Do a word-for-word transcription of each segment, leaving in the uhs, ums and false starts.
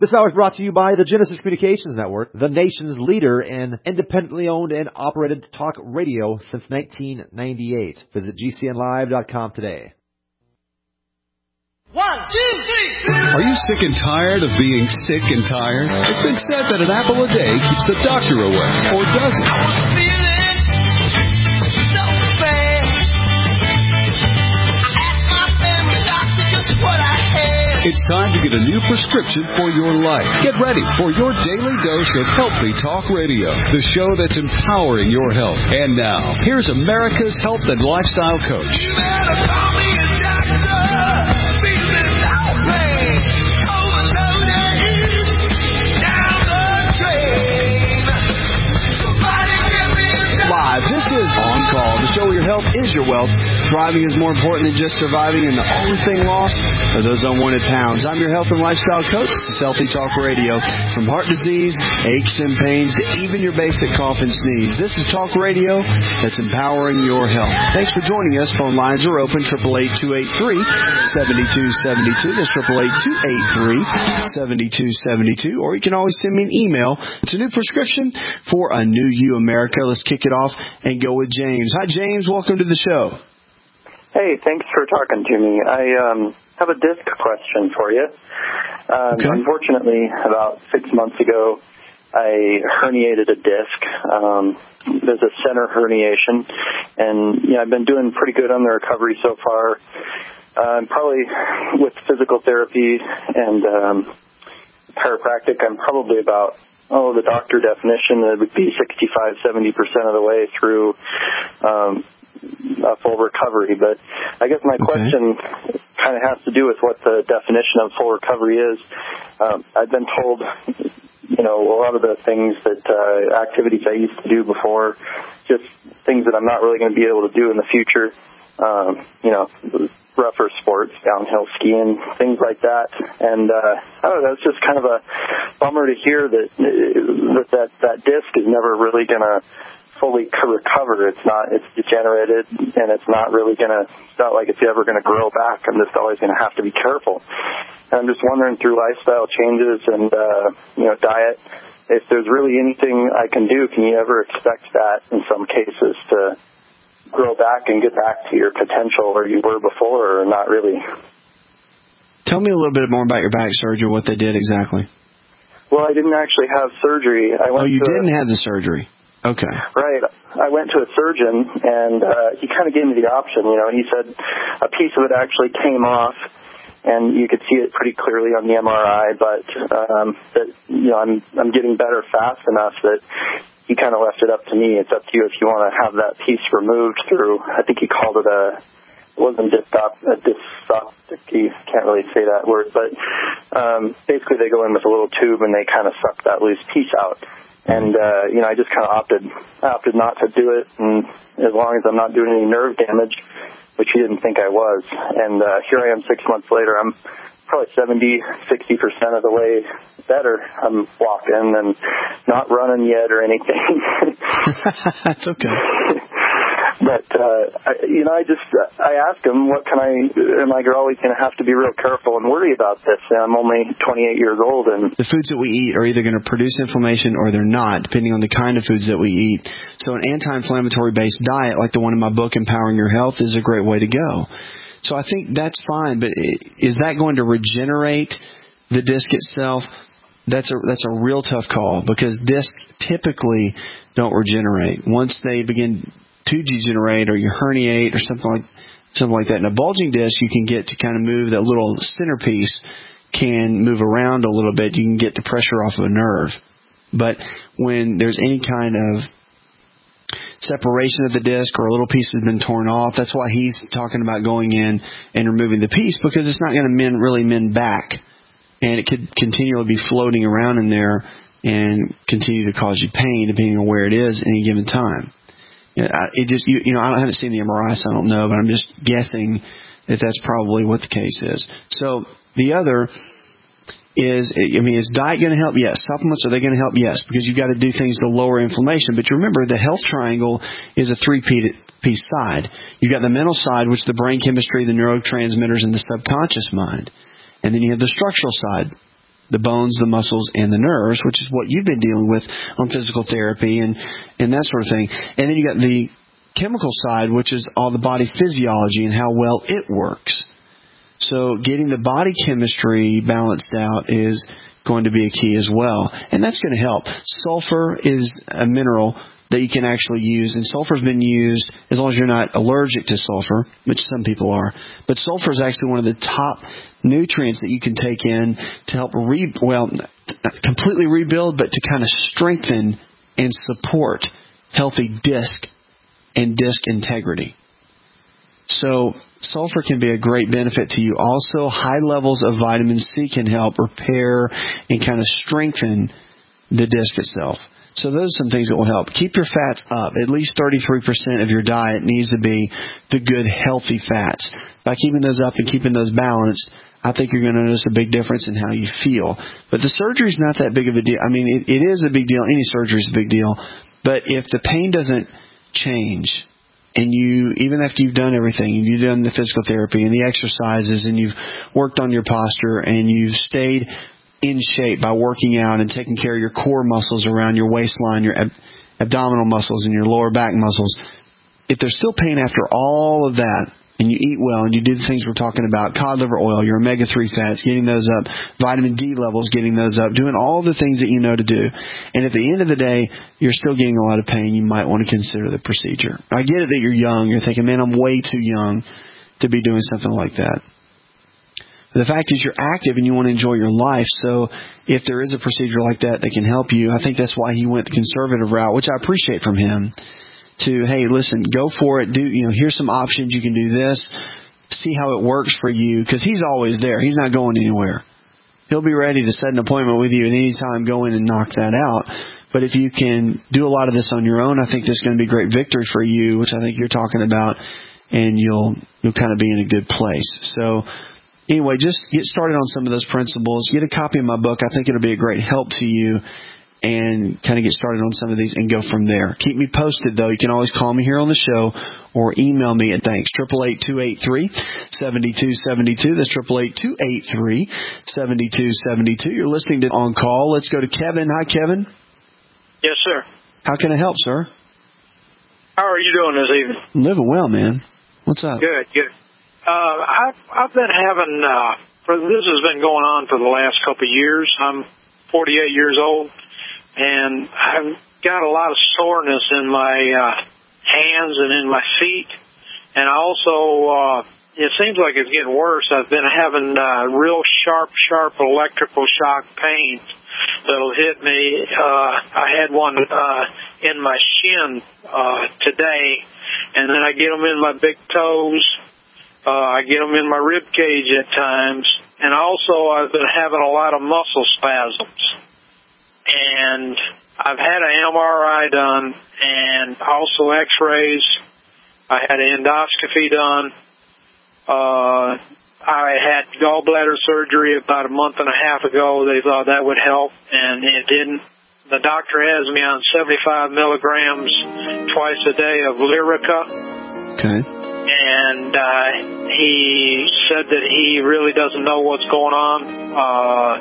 This hour is brought to you by the Genesis Communications Network, the nation's leader in independently owned and operated talk radio since nineteen ninety-eight. Visit G C N live dot com today. One, two, three. Are you sick and tired of being sick and tired? It's been said that an apple a day keeps the doctor away, or does it? I was feeling so bad. I asked my family doctor just what I had. It's time to get a new prescription for your life. Get ready for your daily dose of Healthy Talk Radio, the show that's empowering your health. And now, here's America's health and lifestyle coach. You better call me a doctor. Feeling so bad. Overloaded. Down the drain. Somebody give me a doctor. Live, this is On Call, the show where your health is your wealth. Thriving is more important than just surviving, and the only thing lost are those unwanted pounds. I'm your health and lifestyle coach. This is Healthy Talk Radio. From heart disease, aches and pains, to even your basic cough and sneeze. This is talk radio that's empowering your health. Thanks for joining us. Phone lines are open, eight eight eight, two eight three, seven two seven two. That's eight eight eight, two eight three, seven two seven two. Or you can always send me an email. It's a new prescription for a new you, America. Let's kick it off and go with James. Hi, James. Welcome to the show. Hey, thanks for talking to me. I um, have a disc question for you. Um, okay. Unfortunately, about six months ago, I herniated a disc. Um, there's a center herniation, and you know, I've been doing pretty good on the recovery so far. Uh, probably with physical therapy and um, chiropractic, I'm probably about Oh, the doctor definition, it would be sixty-five, seventy percent of the way through um, a full recovery. But I guess my okay. question kind of has to do with what the definition of full recovery is. Um, I've been told, you know, a lot of the things that uh, activities I used to do before, just things that I'm not really going to be able to do in the future. Um, you know, rougher sports, downhill skiing, things like that. And uh, I don't know, it's just kind of a bummer to hear that that that, that disc is never really going to fully recover. It's not, it's degenerated, and it's not really going to, it's not like it's ever going to grow back. I'm just always going to have to be careful. And I'm just wondering, through lifestyle changes and, uh, you know, diet, if there's really anything I can do. Can you ever expect that in some cases to grow back and get back to your potential where you were before, or not really? Tell me a little bit more about your back surgery, what they did exactly. Well, I didn't actually have surgery. I went oh, you to didn't a, have the surgery. Okay. Right. I went to a surgeon, and uh, he kind of gave me the option. You know, he said a piece of it actually came off, and you could see it pretty clearly on the M R I, but um, that, you know, I'm I'm getting better fast enough that he kind of left it up to me. It's up to you if you want to have that piece removed through, I think he called it a, it wasn't dystop, a dystoptic, can't really say that word, but um, basically they go in with a little tube and they kind of suck that loose piece out. And, uh, you know, I just kind of opted, opted not to do it, and as long as I'm not doing any nerve damage, which he didn't think I was. And uh, here I am six months later, I'm probably seventy, sixty percent of the way better. I'm walking and not running yet or anything. That's okay. But, uh, I, you know, I just, I asked him, what can I, am I always going to have to be real careful and worry about this? And I'm only twenty-eight years old. And the foods that we eat are either going to produce inflammation or they're not, depending on the kind of foods that we eat. So an anti-inflammatory based diet, like the one in my book, Empowering Your Health, is a great way to go. So I think that's fine, but is that going to regenerate the disc itself? That's a that's a real tough call, because discs typically don't regenerate. Once they begin to degenerate, or you herniate or something like something like that. In a bulging disc, you can get to kind of move that little centerpiece can move around a little bit. You can get the pressure off of a nerve. But when there's any kind of separation of the disc, or a little piece has been torn off, that's why he's talking about going in and removing the piece, because it's not going to mend, really mend back. And it could continually be floating around in there and continue to cause you pain depending on where it is at any given time. It just, you, you know, I haven't seen the M R I, so I don't know, but I'm just guessing that that's probably what the case is. So the other is, I mean, is diet going to help? Yes. Supplements, are they going to help? Yes, because you've got to do things to lower inflammation. But you remember, the health triangle is a three-piece side. You've got the mental side, which is the brain chemistry, the neurotransmitters, and the subconscious mind. And then you have the structural side, the bones, the muscles, and the nerves, which is what you've been dealing with on physical therapy and, and that sort of thing. And then you got the chemical side, which is all the body physiology and how well it works. So getting the body chemistry balanced out is going to be a key as well. And that's going to help. Sulfur is a mineral that you can actually use, and sulfur's been used as long as you're not allergic to sulfur, which some people are. But sulfur is actually one of the top nutrients that you can take in to help re well, not completely rebuild, but to kind of strengthen and support healthy disc and disc integrity. So sulfur can be a great benefit to you. Also, high levels of vitamin C can help repair and kind of strengthen the disc itself. So those are some things that will help. Keep your fats up. At least thirty-three percent of your diet needs to be the good, healthy fats. By keeping those up and keeping those balanced, I think you're going to notice a big difference in how you feel. But the surgery is not that big of a deal. I mean, it, it is a big deal. Any surgery is a big deal. But if the pain doesn't change, and you, even after you've done everything, and you've done the physical therapy and the exercises, and you've worked on your posture, and you've stayed in shape by working out and taking care of your core muscles around your waistline, your ab- abdominal muscles, and your lower back muscles, if there's still pain after all of that, and you eat well, and you do the things we're talking about, cod liver oil, your omega three fats, getting those up, vitamin D levels, getting those up, doing all the things that you know to do, and at the end of the day, you're still getting a lot of pain, you might want to consider the procedure. I get it that you're young. You're thinking, man, I'm way too young to be doing something like that. The fact is you're active and you want to enjoy your life, so if there is a procedure like that that can help you, I think that's why he went the conservative route, which I appreciate from him, to, hey, listen, go for it. Do you know? Here's some options. You can do this. See how it works for you, because he's always there. He's not going anywhere. He'll be ready to set an appointment with you at any time, go in and knock that out. But if you can do a lot of this on your own, I think this is going to be a great victory for you, which I think you're talking about, and you'll you'll kind of be in a good place. So anyway, just get started on some of those principles. Get a copy of my book. I think it'll be a great help to you, and kind of get started on some of these and go from there. Keep me posted, though. You can always call me here on the show or email me at thanks, eight eight eight, two eight three, seven two seven two. That's eight eight eight, two eight three, seven two seven two. You're listening to On Call. Let's go to Kevin. Hi, Kevin. Yes, sir. How can I help, sir? How are you doing this evening? I'm living well, man. What's up? Good, good. Uh, I've, I've been having, uh, for, this has been going on for the last couple of years. I'm forty-eight years old, and I've got a lot of soreness in my uh, hands and in my feet. And I also, uh, it seems like it's getting worse. I've been having uh, real sharp, sharp electrical shock pains that'll hit me. Uh, I had one uh, in my shin uh, today, and then I get them in my big toes. Uh, I get them in my rib cage at times, and also I've been having a lot of muscle spasms. And I've had an M R I done, and also X-rays. I had an endoscopy done. Uh, I had gallbladder surgery about a month and a half ago. They thought that would help, and it didn't. The doctor has me on seventy-five milligrams twice a day of Lyrica. Okay. And uh, he said that he really doesn't know what's going on. Uh,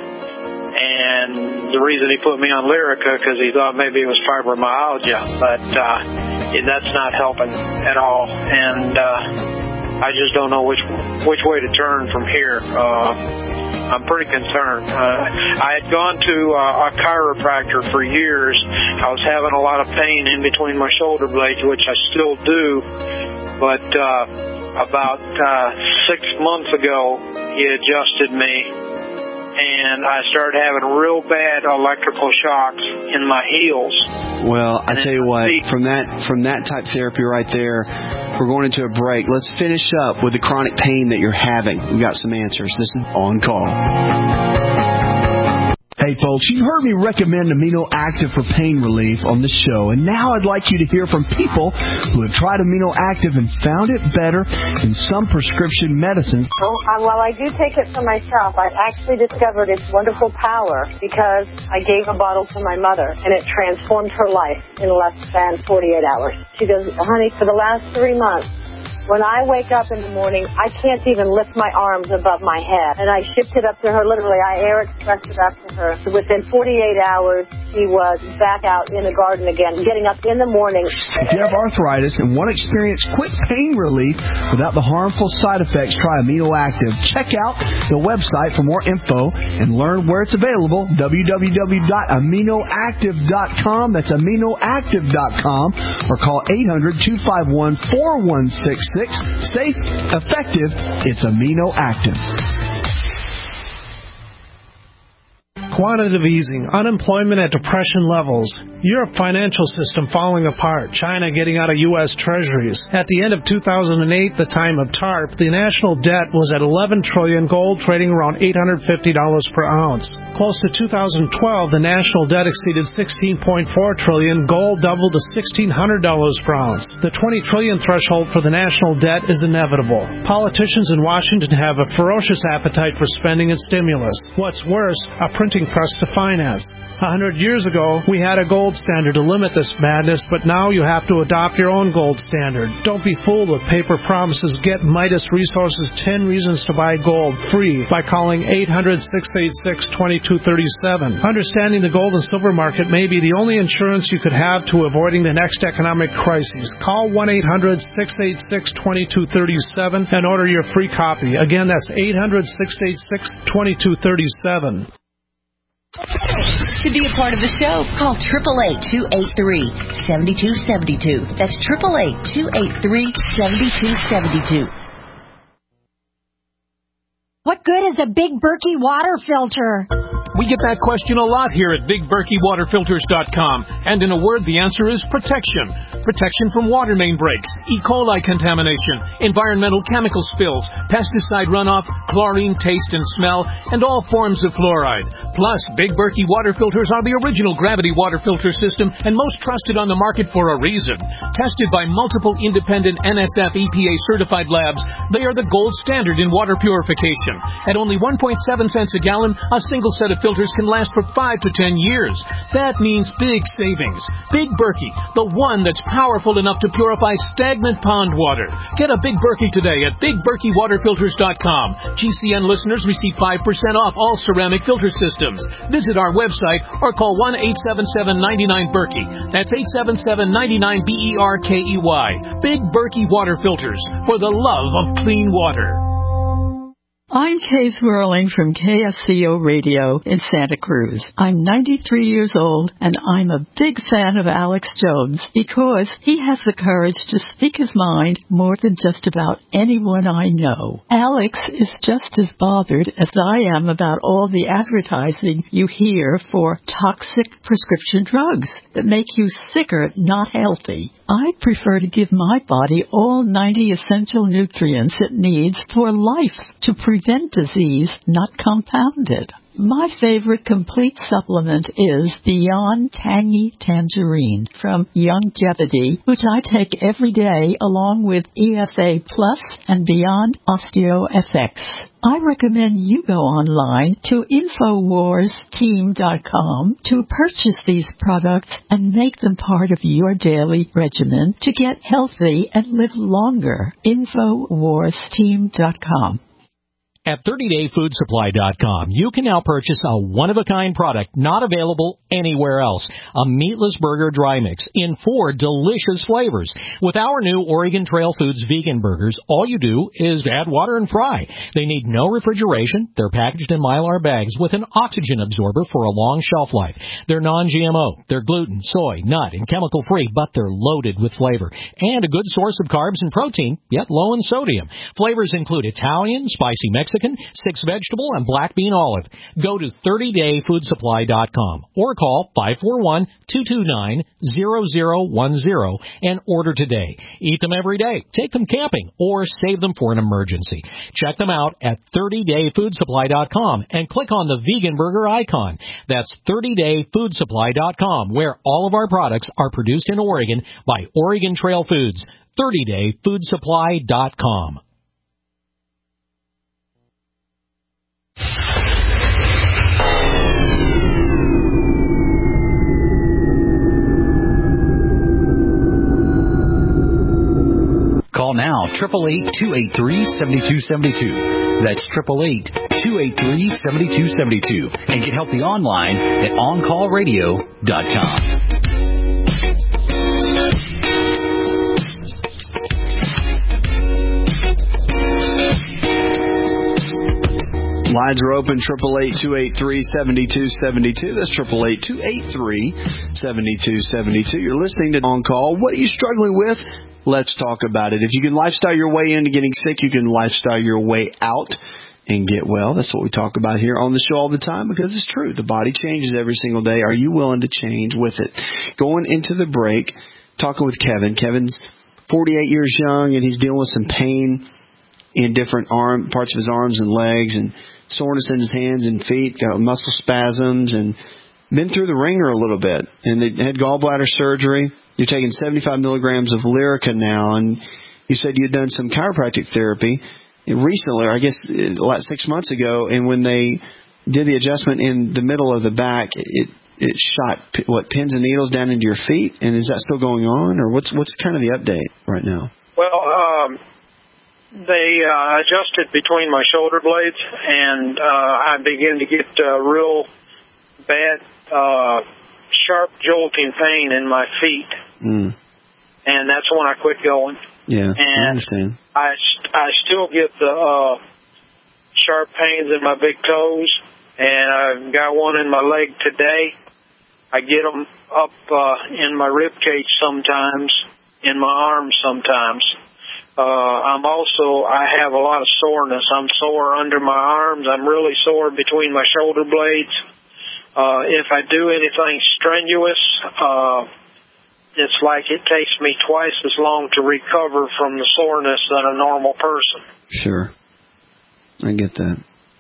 and the reason he put me on Lyrica, because he thought maybe it was fibromyalgia. But uh, that's not helping at all. And uh, I just don't know which which way to turn from here. Uh, I'm pretty concerned. Uh, I had gone to uh, a chiropractor for years. I was having a lot of pain in between my shoulder blades, which I still do. But uh, about uh, six months ago, he adjusted me, and I started having real bad electrical shocks in my heels. Well, I tell you what, from that from that type of therapy right there, we're going into a break. Let's finish up with the chronic pain that you're having. We've got some answers. This is On Call. Hey folks, you heard me recommend Amino Active for pain relief on the show, and now I'd like you to hear from people who have tried Amino Active and found it better than some prescription medicines. Well, uh, while I do take it for myself, I actually discovered its wonderful power because I gave a bottle to my mother, and it transformed her life in less than forty-eight hours. She goes, honey, for the last three months, When I wake up in the morning, I can't even lift my arms above my head. And I shipped it up to her, literally, I air expressed it up to her. So within forty-eight hours, she was back out in the garden again, getting up in the morning. If you have arthritis and want to experience quick pain relief without the harmful side effects, try Amino Active. Check out the website for more info and learn where it's available, w w w dot amino active dot com. That's amino active dot com. Or call eight hundred, two five one, four one six six. Safe, effective, it's Amino Active. Quantitative easing, unemployment at depression levels, Europe financial system falling apart, China getting out of U S treasuries. At the end of two thousand eight, the time of TARP, the national debt was at eleven trillion dollars, gold trading around eight hundred fifty dollars per ounce. Close to two thousand twelve, the national debt exceeded sixteen point four trillion dollars, gold doubled to sixteen hundred dollars per ounce. The twenty trillion dollars threshold for the national debt is inevitable. Politicians in Washington have a ferocious appetite for spending and stimulus. What's worse, a printing press to finance. A hundred years ago, we had a gold standard to limit this madness, but now you have to adopt your own gold standard. Don't be fooled with paper promises. Get Midas Resources ten Reasons to Buy Gold free by calling eight hundred, six eight six, two two three seven. Understanding the gold and silver market may be the only insurance you could have to avoiding the next economic crisis. Call one eight hundred, six eight six, two two three seven and order your free copy. Again, that's eight hundred, six eight six, two two three seven. To be a part of the show, call eight eight eight, two eight three, seven two seven two. That's eight eight eight, two eight three, seven two seven two. What good is a Big Berkey water filter? We get that question a lot here at big berkey water filters dot com. And in a word, the answer is protection. Protection from water main breaks, E. coli contamination, environmental chemical spills, pesticide runoff, chlorine taste and smell, and all forms of fluoride. Plus, Big Berkey water filters are the original gravity water filter system and most trusted on the market for a reason. Tested by multiple independent N S F E P A certified labs, they are the gold standard in water purification. At only one point seven cents a gallon, a single set of filters can last for five to ten years. That means big savings. Big Berkey, the one that's powerful enough to purify stagnant pond water. Get a Big Berkey today at big berkey water filters dot com. G C N listeners receive five percent off all ceramic filter systems. Visit our website or call one eight seven seven, nine nine, Berkey. That's eight seven seven, nine nine, B E R K E Y. Big Berkey water filters for the love of clean water. I'm Kay Swirling from K S C O Radio in Santa Cruz. I'm ninety-three years old, and I'm a big fan of Alex Jones because he has the courage to speak his mind more than just about anyone I know. Alex is just as bothered as I am about all the advertising you hear for toxic prescription drugs that make you sicker, not healthy. I prefer to give my body all ninety essential nutrients it needs for life to prevent disease, not compound it. My favorite complete supplement is Beyond Tangy Tangerine from Youngevity, which I take every day along with E F A Plus and Beyond OsteoFX. I recommend you go online to infowars team dot com to purchase these products and make them part of your daily regimen to get healthy and live longer. infowars team dot com. At thirty day food supply dot com, you can now purchase a one-of-a-kind product not available anywhere else. A meatless burger dry mix in four delicious flavors. With our new Oregon Trail Foods vegan burgers, all you do is add water and fry. They need no refrigeration. They're packaged in Mylar bags with an oxygen absorber for a long shelf life. They're non G M O. They're gluten, soy, nut, and chemical-free, but they're loaded with flavor. And a good source of carbs and protein, yet low in sodium. Flavors include Italian, spicy Mexican, Mexican, six vegetable, and black bean olive. Go to thirty day food supply dot com or call five four one, two two nine, zero zero one zero and order today. Eat them every day, take them camping, or save them for an emergency. Check them out at thirty day food supply dot com and click on the vegan burger icon. That's thirty day food supply dot com, where all of our products are produced in Oregon by Oregon Trail Foods. thirty day food supply dot com. Call now now, eight eight eight, two eight three, seven two seven two. That's eight eight eight, two eight three, seven two seven two. And get healthy online at on call radio dot com. Lines are open, eight eight eight, two eight three, seven two seven two. That's eight eight eight, two eight three, seven two seven two. You're listening to On Call. What are you struggling with? Let's talk about it. If you can lifestyle your way into getting sick, you can lifestyle your way out and get well. That's what we talk about here on the show all the time because it's true. The body changes every single day. Are you willing to change with it? Going into the break, talking with Kevin. Kevin's forty-eight years young, and he's dealing with some pain in different arm parts of his arms and legs and soreness in his hands and feet, got muscle spasms, and been through the ringer a little bit. And they had gallbladder surgery. You're taking seventy-five milligrams of Lyrica now, and you said you had done some chiropractic therapy recently, or I guess like six months ago, and when they did the adjustment in the middle of the back, it it shot, what, pins and needles down into your feet, and is that still going on, or what's what's kind of the update right now? Well, um, they uh, adjusted between my shoulder blades, and uh, I began to get uh, real bad, uh, sharp, jolting pain in my feet. Mm. And that's when I quit going. Yeah, and I understand. I, I still get the uh, sharp pains in my big toes, and I've got one in my leg today. I get them up uh, in my rib cage sometimes, in my arms sometimes. Uh, I'm also, I have a lot of soreness. I'm sore under my arms. I'm really sore between my shoulder blades. Uh, if I do anything strenuous, uh, it's like it takes me twice as long to recover from the soreness than a normal person. Sure. I get that.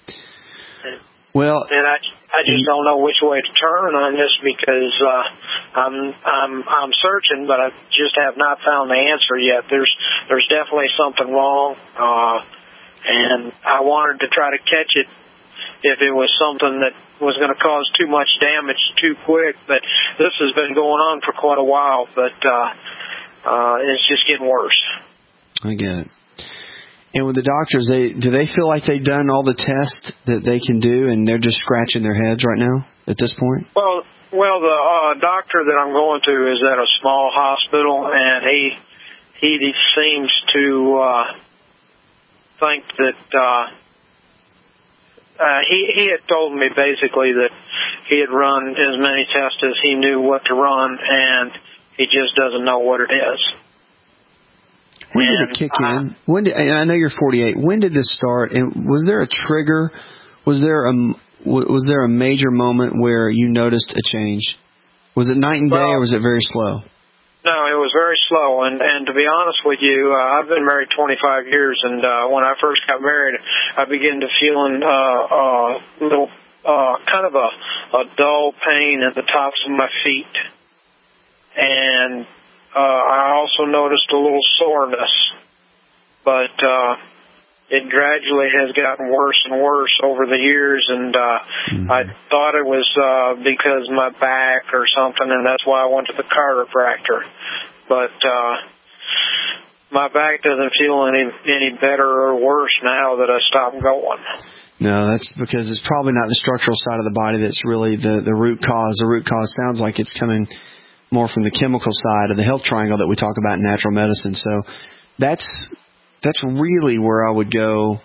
Well, and I, I just don't know which way to turn on this because uh, I'm I'm I'm searching, but I just have not found the answer yet. There's there's definitely something wrong, uh, and I wanted to try to catch it if it was something that was going to cause too much damage too quick. But this has been going on for quite a while, but uh, uh, it's just getting worse. I get it. And with the doctors, they do they feel like they've done all the tests that they can do, and they're just scratching their heads right now at this point? Well, well, the uh, doctor that I'm going to is at a small hospital, and he he seems to uh, think that uh, uh, he he had told me basically that he had run as many tests as he knew what to run, and he just doesn't know what it is. When did it kick in? When did, and I know you're forty-eight. When did this start? And was there a trigger? Was there a was there a major moment where you noticed a change? Was it night and day, well, or was it very slow? No, it was very slow. And and to be honest with you, uh, I've been married twenty-five years, and uh, when I first got married, I began to feeling a uh, uh, little uh, kind of a, a dull pain at the tops of my feet, and Uh, I also noticed a little soreness, but uh, it gradually has gotten worse and worse over the years, and uh, mm-hmm. I thought it was uh, because my back or something, and that's why I went to the chiropractor. But uh, my back doesn't feel any any better or worse now that I stopped going. No, that's because it's probably not the structural side of the body that's really the, the root cause. The root cause sounds like it's coming more from the chemical side of the health triangle that we talk about in natural medicine. So that's that's really where I would go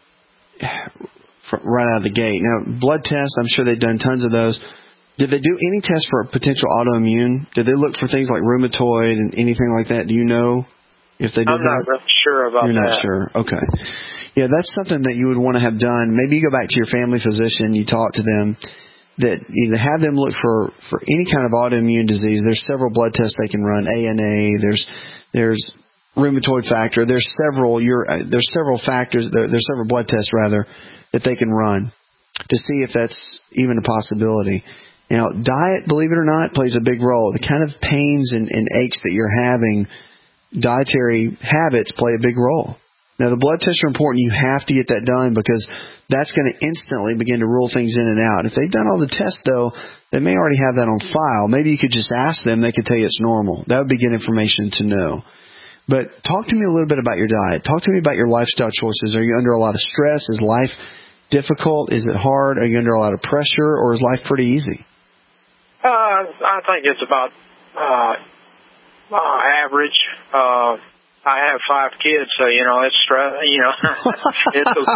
right out of the gate. Now, blood tests, I'm sure they've done tons of those. Did they do any tests for a potential autoimmune? Did they look for things like rheumatoid and anything like that? Do you know if they did I'm that? not really sure about You're that. You're not sure. Okay. Yeah, that's something that you would want to have done. Maybe you go back to your family physician, you talk to them, that either have them look for, for any kind of autoimmune disease. There's several blood tests they can run, A N A, there's there's rheumatoid factor, there's several your there's several factors, there, there's several blood tests rather that they can run to see if that's even a possibility. Now, diet, believe it or not, plays a big role. The kind of pains and, and aches that you're having, dietary habits play a big role. Now, the blood tests are important. You have to get that done because that's going to instantly begin to rule things in and out. If they've done all the tests, though, they may already have that on file. Maybe you could just ask them. They could tell you it's normal. That would be good information to know. But talk to me a little bit about your diet. Talk to me about your lifestyle choices. Are you under a lot of stress? Is life difficult? Is it hard? Are you under a lot of pressure, or is life pretty easy? Uh, I think it's about uh, uh, average. Uh, I have five kids, so you know it's stress. You know, it's a,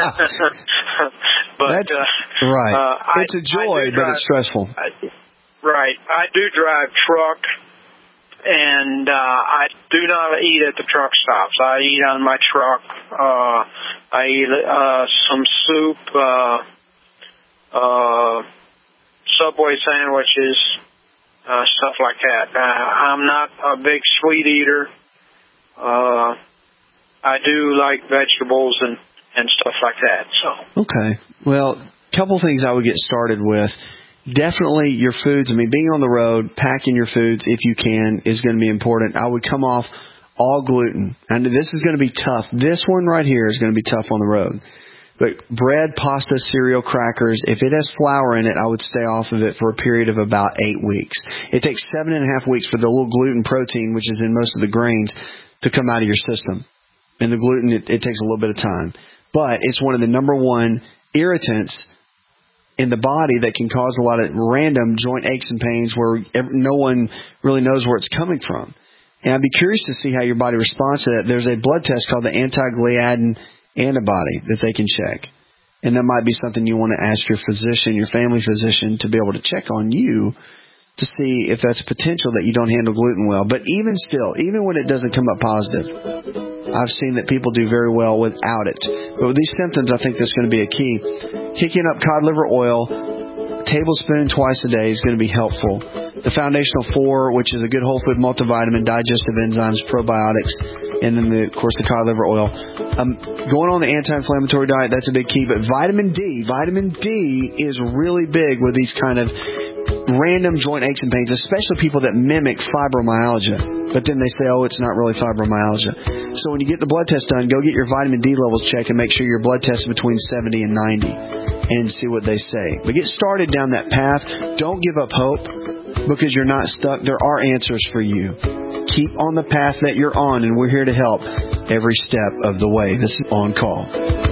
but That's, uh, right. Uh, it's I, a joy, but drive, it's stressful. I, right. I do drive truck, and uh, I do not eat at the truck stops. I eat on my truck. Uh, I eat uh, some soup, uh, uh, Subway sandwiches, uh, stuff like that. Uh, I'm not a big sweet eater. Uh, I do like vegetables and, and stuff like that. So okay. Well, a couple things I would get started with. Definitely your foods. I mean, being on the road, packing your foods if you can is going to be important. I would come off all gluten. And this is going to be tough. This one right here is going to be tough on the road. But bread, pasta, cereal, crackers, if it has flour in it, I would stay off of it for a period of about eight weeks. It takes seven and a half weeks for the little gluten protein, which is in most of the grains, to come out of your system. And the gluten, it, it takes a little bit of time. But it's one of the number one irritants in the body that can cause a lot of random joint aches and pains where no one really knows where it's coming from. And I'd be curious to see how your body responds to that. There's a blood test called the anti-gliadin antibody that they can check. And that might be something you want to ask your physician, your family physician, to be able to check on you to see if that's potential that you don't handle gluten well. But even still, even when it doesn't come up positive, I've seen that people do very well without it. But with these symptoms, I think that's going to be a key. Kicking up cod liver oil, a tablespoon twice a day is going to be helpful. The Foundational Four, which is a good whole food multivitamin, digestive enzymes, probiotics, and then, the, of course, the cod liver oil. Um, going on the anti-inflammatory diet, that's a big key. But vitamin D, vitamin D is really big with these kind of random joint aches and pains, especially people that mimic fibromyalgia. But then they say, oh, it's not really fibromyalgia. So when you get the blood test done, go get your vitamin D levels checked and make sure your blood test is between seventy and ninety and see what they say. But get started down that path. Don't give up hope because you're not stuck. There are answers for you. Keep on the path that you're on, and we're here to help every step of the way. This is On Call.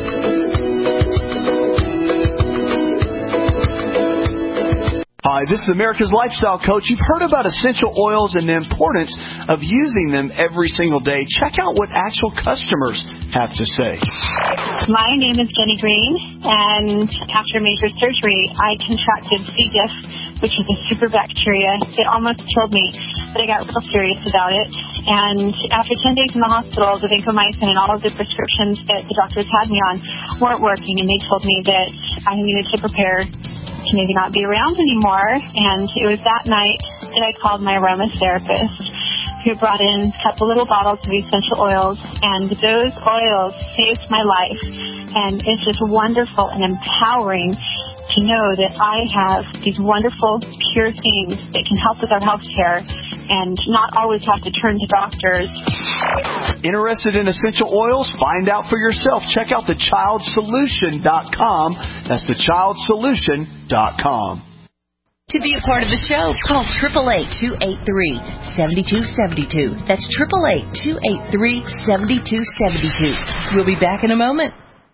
Hi, this is America's Lifestyle Coach. You've heard about essential oils and the importance of using them every single day. Check out what actual customers have to say. My name is Jenny Green, and after major surgery, I contracted C. diff, which is a super bacteria. It almost killed me, but I got real serious about it. And after ten days in the hospital, the vancomycin and all of the prescriptions that the doctors had me on weren't working, and they told me that I needed to prepare to maybe not be around anymore. And it was that night that I called my aromatherapist, who brought in a couple little bottles of essential oils, and those oils saved my life. And it's just wonderful and empowering to know that I have these wonderful, pure things that can help with our health care and not always have to turn to doctors. Interested in essential oils? Find out for yourself. Check out the child solution dot com. That's the child solution dot com. To be a part of the show, call eight eight eight, two eight three, seven two seven two. That's eight eight eight, two eight three, seven two seven two. We'll be back in a moment.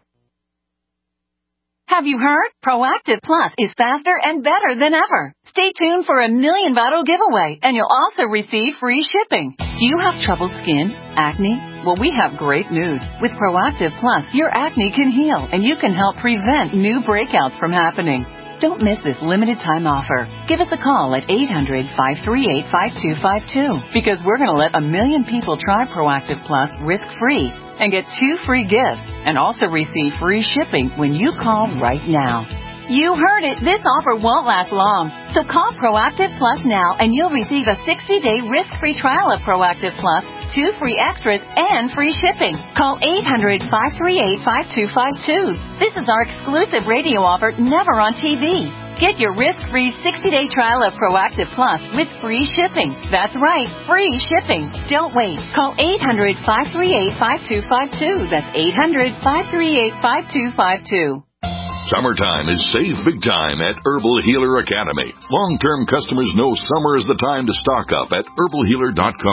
Have you heard? Proactive Plus is faster and better than ever. Stay tuned for a million bottle giveaway, and you'll also receive free shipping. Do you have troubled skin? Acne? Well, we have great news. With Proactive Plus, your acne can heal, and you can help prevent new breakouts from happening. Don't miss this limited time offer. Give us a call at eight hundred, five three eight, five two five two because we're going to let a million people try Proactive Plus risk-free and get two free gifts and also receive free shipping when you call right now. You heard it. This offer won't last long. So call Proactive Plus now and you'll receive a sixty-day risk-free trial of Proactive Plus, two free extras, and free shipping. Call eight hundred, five three eight, five two five two. This is our exclusive radio offer, never on T V. Get your risk-free sixty-day trial of Proactive Plus with free shipping. That's right, free shipping. Don't wait. Call eight hundred, five three eight, five two five two. That's eight hundred, five three eight, five two five two. Summertime is save big time at Herbal Healer Academy. Long-term customers know summer is the time to stock up at herbal healer dot com.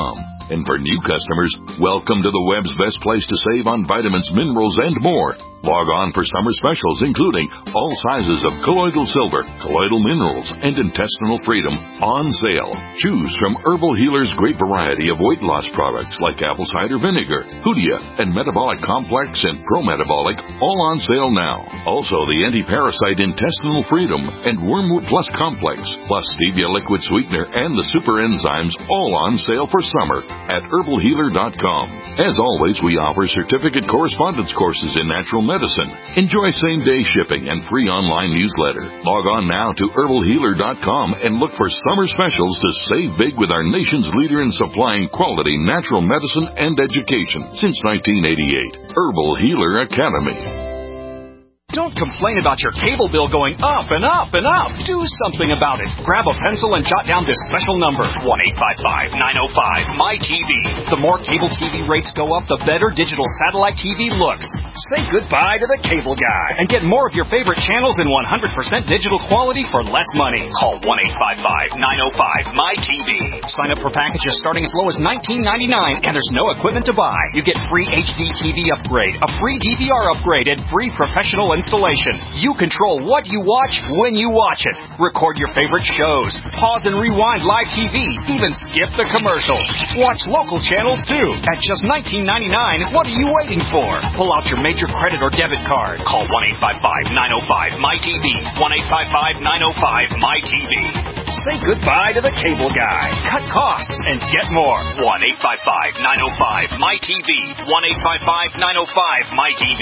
And for new customers, welcome to the web's best place to save on vitamins, minerals, and more. Log on for summer specials, including all sizes of colloidal silver, colloidal minerals, and intestinal freedom on sale. Choose from Herbal Healer's great variety of weight loss products like apple cider vinegar, Hoodia, and Metabolic Complex and Pro-Metabolic, all on sale now. Also, the anti-parasite intestinal freedom and Wormwood Plus Complex, plus Stevia liquid sweetener and the super enzymes, all on sale for summer at herbal healer dot com. As always, we offer certificate correspondence courses in natural medicine. Enjoy same-day shipping and free online newsletter. Log on now to herbal healer dot com and look for summer specials to save big with our nation's leader in supplying quality natural medicine and education since nineteen eighty-eight. Herbal Healer Academy. Don't complain about your cable bill going up and up and up. Do something about it. Grab a pencil and jot down this special number, one eight five five, nine oh five, M Y T V. The more cable T V rates go up, the better digital satellite T V looks. Say goodbye to the cable guy and get more of your favorite channels in one hundred percent digital quality for less money. Call one eight five five, nine oh five, M Y T V. Sign up for packages starting as low as nineteen ninety-nine, and there's no equipment to buy. You get free H D T V upgrade, a free D V R upgrade, and free professional installation. You control what you watch when you watch it. Record your favorite shows. Pause and rewind live T V. Even skip the commercials. Watch local channels too. At just nineteen ninety-nine, what are you waiting for? Pull out your major credit or debit card. Call one eight five five, nine oh five, M Y T V. one eight five five, nine oh five, M Y T V. Say goodbye to the cable guy. Cut costs and get more. one eight five five, nine oh five, M Y T V. one eight five five, nine oh five, M Y T V.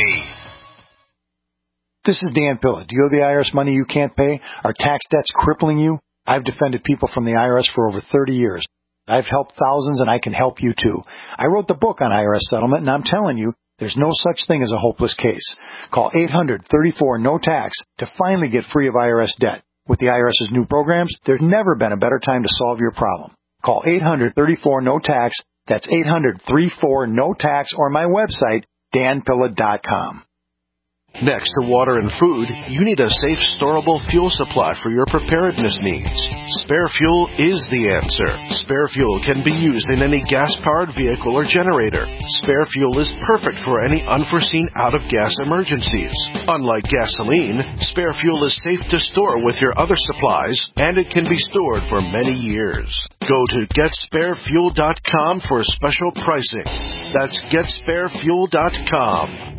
This is Dan Pilla. Do you owe the I R S money you can't pay? Are tax debts crippling you? I've defended people from the I R S for over thirty years. I've helped thousands, and I can help you too. I wrote the book on I R S settlement, and I'm telling you, there's no such thing as a hopeless case. Call eight hundred, thirty-four, no tax to finally get free of I R S debt. With the IRS's new programs, there's never been a better time to solve your problem. Call eight hundred, thirty-four, no tax. That's eight hundred, thirty-four, no tax, or my website, dan pilla dot com. Next to water and food, you need a safe, storable fuel supply for your preparedness needs. Spare Fuel is the answer. Spare Fuel can be used in any gas-powered vehicle or generator. Spare Fuel is perfect for any unforeseen out-of-gas emergencies. Unlike gasoline, Spare Fuel is safe to store with your other supplies, and it can be stored for many years. Go to get spare fuel dot com for special pricing. That's get spare fuel dot com.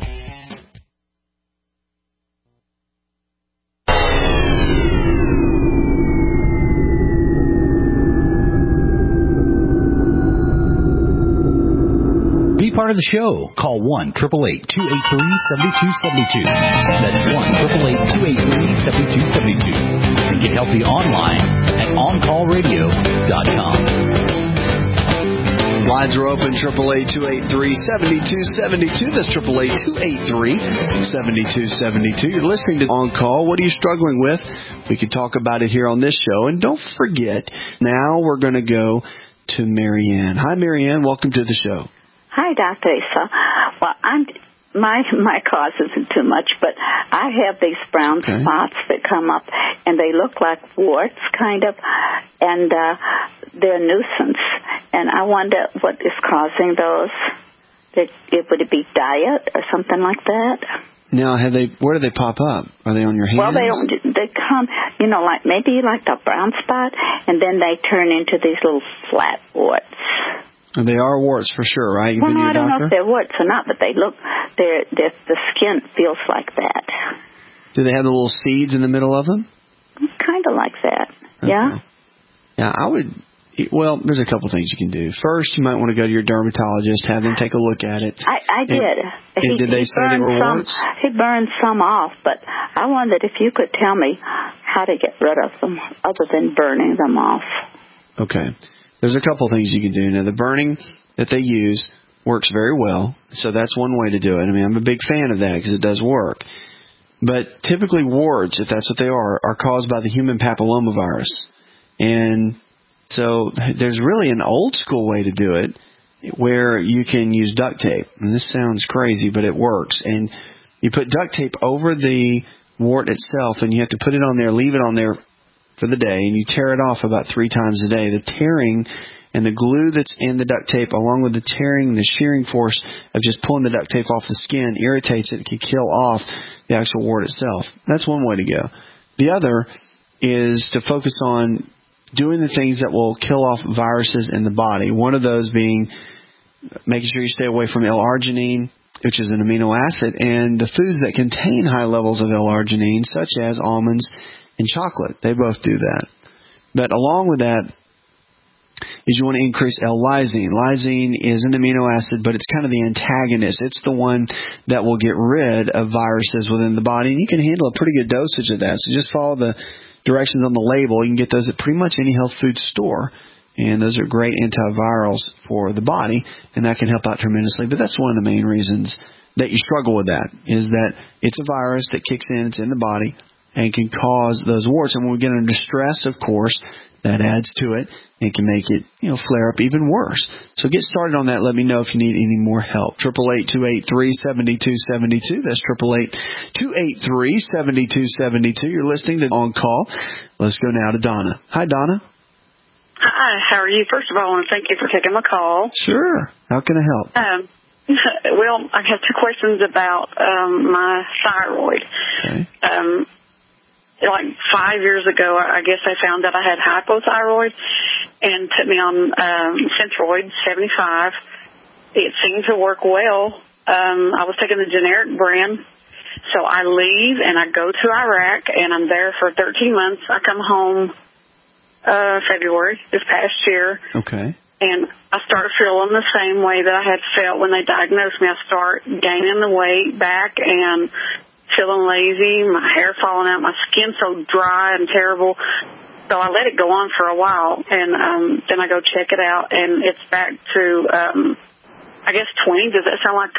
Be part of the show. Call one eight eight eight, two eight three, seven two seven two. That's one eight eight eight, two eight three, seven two seven two. And get healthy online at on call radio dot com. Lines are open, eight eight eight, two eight three, seven two seven two. That's eight eight eight, two eight three, seven two seven two. You're listening to On Call. What are you struggling with? We can talk about it here on this show. And don't forget, now we're going to go to Marianne. Hi, Marianne. Welcome to the show. Hi, Doctor Asa. Well, I'm my my cause isn't too much, but I have these brown okay. spots that come up, and they look like warts, kind of, and uh, they're a nuisance. And I wonder what is causing those. That it would it be diet or something like that? Now, have they? Where do they pop up? Are they on your hands? Well, they they come, you know, like maybe like a brown spot, and then they turn into these little flat warts. They are warts for sure, right? You've well, been to no, your I don't doctor? know if they're warts or not, but they look, they're, they're, the skin feels like that. Do they have the little seeds in the middle of them? Kind of like that, okay. yeah. Yeah, I would, well, there's a couple things you can do. First, you might want to go to your dermatologist, have them take a look at it. I, I did. And, he, and did they he say they were some, warts? He burned some off, but I wondered if you could tell me how to get rid of them other than burning them off. Okay. There's a couple things you can do. Now, the burning that they use works very well, so that's one way to do it. I mean, I'm a big fan of that because it does work. But typically warts, if that's what they are, are caused by the human papillomavirus. And so there's really an old school way to do it where you can use duct tape. And this sounds crazy, but it works. And you put duct tape over the wart itself, and you have to put it on there, leave it on there for the day, and you tear it off about three times a day. The tearing And the glue that's in the duct tape, along with the tearing, the shearing force of just pulling the duct tape off the skin, irritates it. It can kill off the actual wart itself. That's one way to go. The other is to focus on doing the things that will kill off viruses in the body. One of those being making sure you stay away from L-arginine, which is an amino acid, and the foods that contain high levels of L-arginine, such as almonds and chocolate. They both do that. But along with that is you want to increase L-lysine. Lysine is an amino acid, but it's kind of the antagonist. It's the one that will get rid of viruses within the body, and you can handle a pretty good dosage of that. So just follow the directions on the label. You can get those at pretty much any health food store. And those are great antivirals for the body, and that can help out tremendously. But that's one of the main reasons that you struggle with that, is that it's a virus that kicks in, it's in the body, and can cause those warts. And when we get under stress, of course, that adds to it and can make it, you know, flare up even worse. So get started on that. Let me know if you need any more help. eight eight eight, two eight three, seven two seven two. That's eight eight eight, two eight three, seven two seven two. You're listening to On Call. Let's go now to Donna. Hi, Donna. Hi, how are you? First of all, I want to thank you for taking my call. Sure. How can I help? Um, well, I have two questions about um, my thyroid. Okay. Um, like five years ago, I guess I found that I had hypothyroid and put me on um, Synthroid seventy-five. It seemed to work well. Um, I was taking the generic brand. So I leave and I go to Iraq, and I'm there for thirteen months. I come home Uh, February, this past year. Okay. And I started feeling the same way that I had felt when they diagnosed me. I start gaining the weight back and feeling lazy, my hair falling out, my skin so dry and terrible. So I let it go on for a while, and um, then I go check it out, and it's back to, um, I guess, twenty. Does that sound like?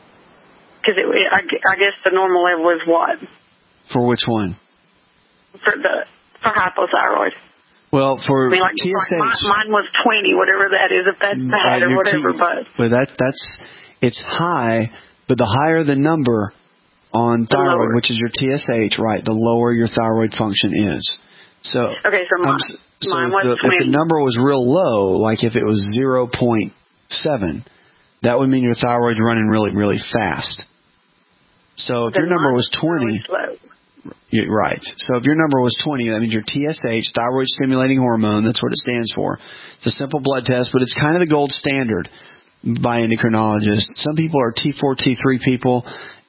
Because it, it, I, I guess the normal level is what? For which one? For the for hypothyroid. Well, for I mean, like, T S H, like mine, mine was twenty, whatever that is, if that's bad uh, or whatever. T, but well, that that's it's high, but the higher the number on thyroid, which is your T S H, right, the lower your thyroid function is. So okay, so mine, so mine if was the, twenty. If the number was real low, like if it was zero point seven, that would mean your thyroid's running really, really fast. So if then your number was twenty. Really You're right. So if your number was twenty, that means your T S H, thyroid stimulating hormone, that's what it stands for. It's a simple blood test, but it's kind of the gold standard by endocrinologists. Some people are T four, T three people,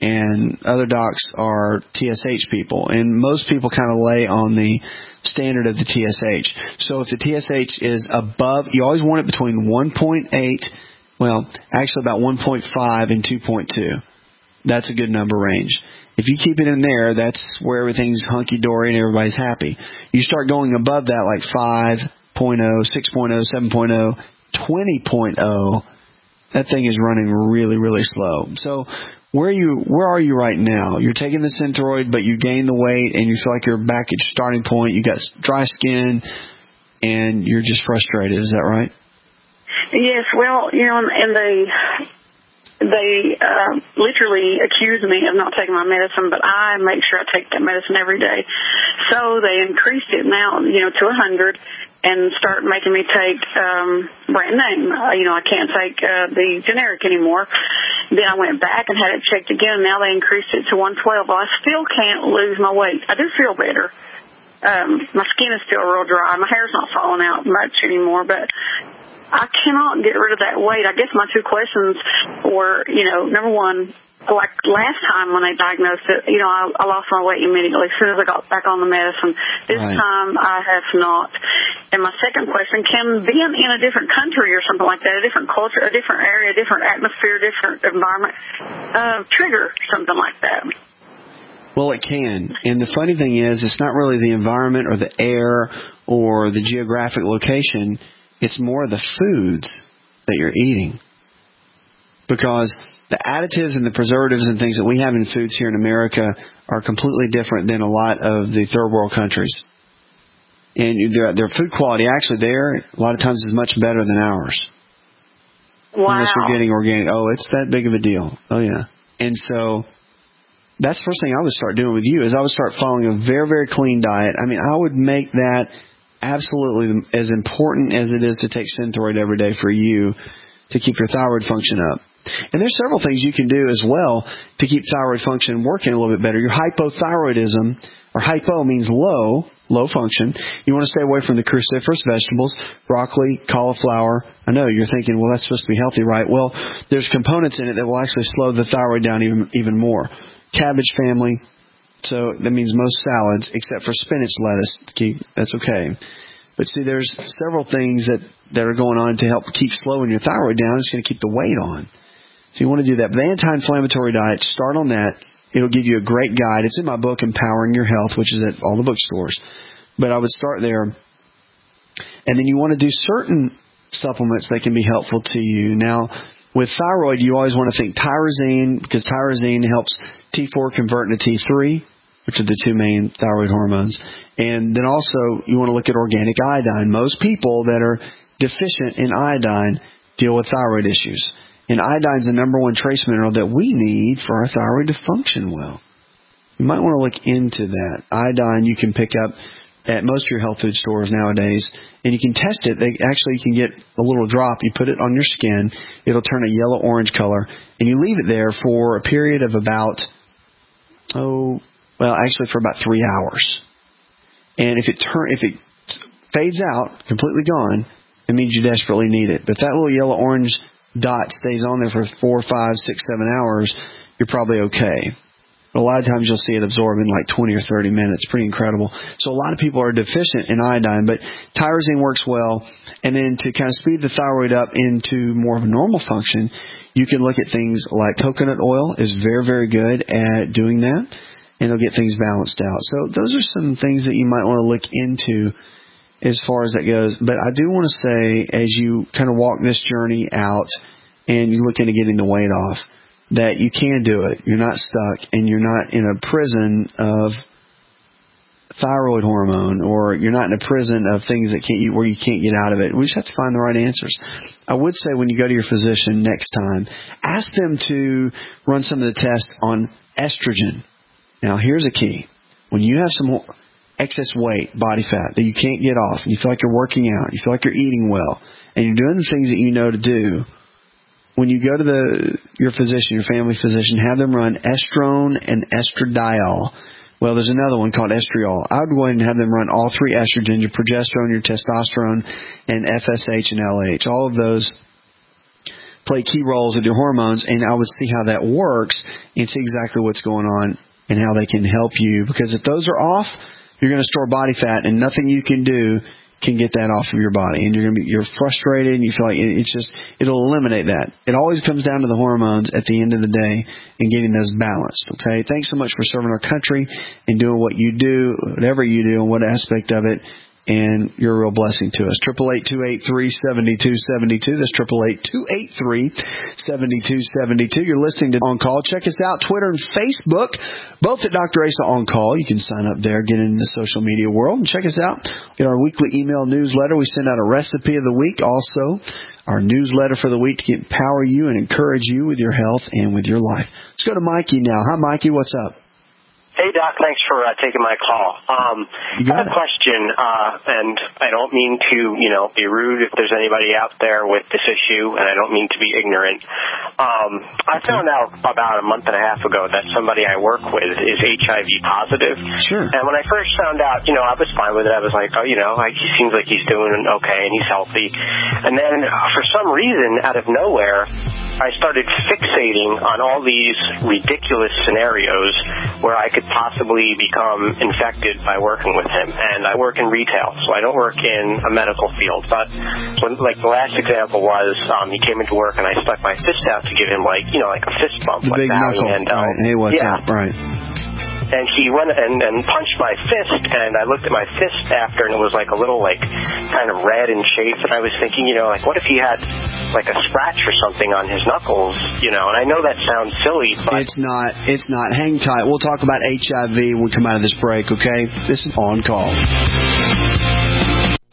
and other docs are T S H people. And most people kind of lay on the standard of the T S H. So if the T S H is above, you always want it between one point eight, well, actually about one point five and two point two. That's a good number range. If you keep it in there, that's where everything's hunky-dory and everybody's happy. You start going above that, like five point oh, six point oh, seven point oh, twenty point oh, that thing is running really, really slow. So where are you, where are you right now? You're taking the Synthroid, but you gain the weight and you feel like you're back at your starting point. You got dry skin and you're just frustrated. Is that right? Yes, well, you know, and they... They uh, literally accuse me of not taking my medicine, but I make sure I take that medicine every day. So they increased it now, you know, to one hundred and start making me take um, brand name. Uh, you know, I can't take uh, the generic anymore. Then I went back and had it checked again, and now they increased it to one twelve. Well, I still can't lose my weight. I do feel better. Um, my skin is still real dry. My hair's not falling out much anymore, but I cannot get rid of that weight. I guess my two questions were, you know, number one, like last time when they diagnosed it, you know, I, I lost my weight immediately as soon as I got back on the medicine. This right. time I have not. And my second question, can being in a different country or something like that, a different culture, a different area, a different atmosphere, different environment, uh, trigger something like that? Well, it can. And the funny thing is, it's not really the environment or the air or the geographic location. It's more the foods that you're eating. Because the additives and the preservatives and things that we have in foods here in America are completely different than a lot of the third world countries. And their, their food quality actually there, a lot of times, is much better than ours. Wow. Unless we're getting organic. Oh, it's that big of a deal. Oh, yeah. And so that's the first thing I would start doing with you is I would start following a very, very clean diet. I mean, I would make that absolutely as important as it is to take Synthroid every day for you to keep your thyroid function up. And there's several things you can do as well to keep thyroid function working a little bit better. Your hypothyroidism, or hypo means low, low function. You want to stay away from the cruciferous vegetables, broccoli, cauliflower. I know you're thinking, well, that's supposed to be healthy, right? Well, there's components in it that will actually slow the thyroid down even even more. Cabbage family, so that means most salads, except for spinach, lettuce. That's okay. But see, there's several things that, that are going on to help keep slowing your thyroid down. It's going to keep the weight on. So you want to do that. But the anti-inflammatory diet, start on that. It'll give you a great guide. It's in my book, Empowering Your Health, which is at all the bookstores. But I would start there. And then you want to do certain supplements that can be helpful to you. Now, with thyroid, you always want to think tyrosine, because tyrosine helps T four convert into T three, which are the two main thyroid hormones. And then also, you want to look at organic iodine. Most people that are deficient in iodine deal with thyroid issues. And iodine is the number one trace mineral that we need for our thyroid to function well. You might want to look into that. Iodine you can pick up at most of your health food stores nowadays, and you can test it. They actually you can get a little drop. You put it on your skin. It'll turn a yellow-orange color, and you leave it there for a period of about, oh, well, actually for about three hours. And if it turn, if it fades out, completely gone, it means you desperately need it. But that little yellow-orange dot stays on there for four, five, six, seven hours, you're probably okay. But a lot of times you'll see it absorb in like twenty or thirty minutes. Pretty incredible. So a lot of people are deficient in iodine, but tyrosine works well. And then to kind of speed the thyroid up into more of a normal function, you can look at things like coconut oil is very, very good at doing that, and it'll get things balanced out. So those are some things that you might want to look into as far as that goes. But I do want to say, as you kind of walk this journey out and you look into getting the weight off, that you can do it. You're not stuck, and you're not in a prison of thyroid hormone, or you're not in a prison of things that can't you, where you can't get out of it. We just have to find the right answers. I would say when you go to your physician next time, ask them to run some of the tests on estrogen. Now, here's a key. When you have some excess weight, body fat, that you can't get off, and you feel like you're working out, you feel like you're eating well, and you're doing the things that you know to do, when you go to the your physician, your family physician, have them run estrone and estradiol. Well, there's another one called estriol. I would go ahead and have them run all three estrogens, your progesterone, your testosterone, and F S H and L H. All of those play key roles with your hormones, and I would see how that works and see exactly what's going on and how they can help you. Because if those are off, you're going to store body fat, and nothing you can do can get that off of your body. And you're going to be, you're frustrated, and you feel like it, it's just, it'll eliminate that. It always comes down to the hormones at the end of the day and getting those balanced. Okay. Thanks so much for serving our country and doing what you do, whatever you do, and what aspect of it. And you're a real blessing to us. Triple eight two eight three seventy two seventy two. That's triple eight two eight three seventy two seventy two. You're listening to On Call. Check us out, Twitter and Facebook, both at Doctor Asa On Call. You can sign up there, get into the social media world, and check us out. Get our weekly email newsletter. We send out a recipe of the week. Also, our newsletter for the week to empower you and encourage you with your health and with your life. Let's go to Mikey now. Hi, Mikey. What's up? Hey, Doc, thanks for uh, taking my call. Um, I have a question, uh, and I don't mean to, you know, be rude if there's anybody out there with this issue, and I don't mean to be ignorant. Um, I found out about a month and a half ago that somebody I work with is H I V positive. Sure. And when I first found out, you know, I was fine with it. I was like, oh, you know, like, he seems like he's doing okay and he's healthy. And then uh, for some reason, out of nowhere, I started fixating on all these ridiculous scenarios where I could possibly become infected by working with him. And I work in retail, so I don't work in a medical field. But when, like the last example was, um, he came into work and I stuck my fist out to give him, like, you know, like a fist bump. The like big knuckle. And, uh, right. Hey, what's yeah. up? Right. And he went and, and punched my fist, and I looked at my fist after, and it was like a little, like, kind of red and chafed. And I was thinking, you know, like, what if he had, like, a scratch or something on his knuckles, you know? And I know that sounds silly, but... It's not. It's not. Hang tight. We'll talk about H I V when we come out of this break, okay? This is On Call.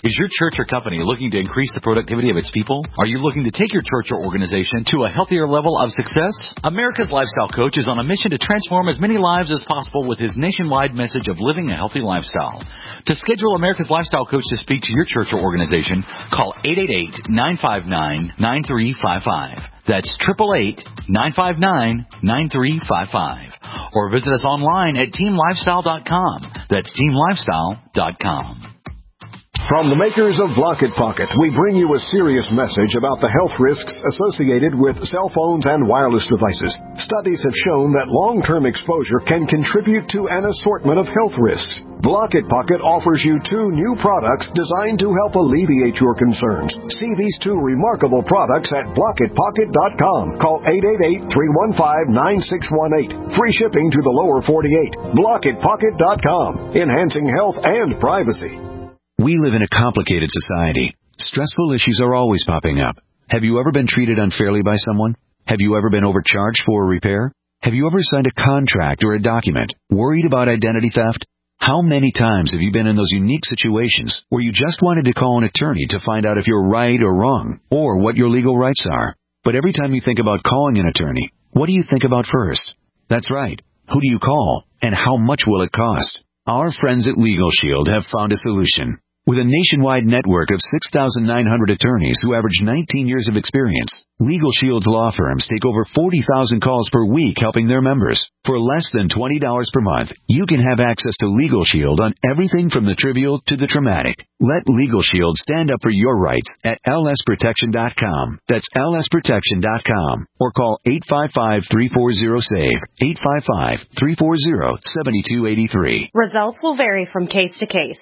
Is your church or company looking to increase the productivity of its people? Are you looking to take your church or organization to a healthier level of success? America's Lifestyle Coach is on a mission to transform as many lives as possible with his nationwide message of living a healthy lifestyle. To schedule America's Lifestyle Coach to speak to your church or organization, call eight eight eight, nine five nine, nine three five five. That's eight eight eight, nine five nine, nine three five five. Or visit us online at team lifestyle dot com. That's team lifestyle dot com. From the makers of Block It Pocket, we bring you a serious message about the health risks associated with cell phones and wireless devices. Studies have shown that long-term exposure can contribute to an assortment of health risks. Block It Pocket offers you two new products designed to help alleviate your concerns. See these two remarkable products at block it pocket dot com. Call eight eight eight, three one five, nine six one eight. Free shipping to the lower forty-eight. block it pocket dot com. Enhancing health and privacy. We live in a complicated society. Stressful issues are always popping up. Have you ever been treated unfairly by someone? Have you ever been overcharged for a repair? Have you ever signed a contract or a document? Worried about identity theft? How many times have you been in those unique situations where you just wanted to call an attorney to find out if you're right or wrong, or what your legal rights are? But every time you think about calling an attorney, what do you think about first? That's right. Who do you call, and how much will it cost? Our friends at Legal Shield have found a solution. With a nationwide network of six thousand nine hundred attorneys who average nineteen years of experience, Legal Shield's law firms take over forty thousand calls per week helping their members. For less than twenty dollars per month, you can have access to Legal Shield on everything from the trivial to the traumatic. Let Legal Shield stand up for your rights at L S protection dot com. That's L S protection dot com. Or call eight five five, three four zero, S A V E, eight five five, three four zero, seven two eight three. Results will vary from case to case.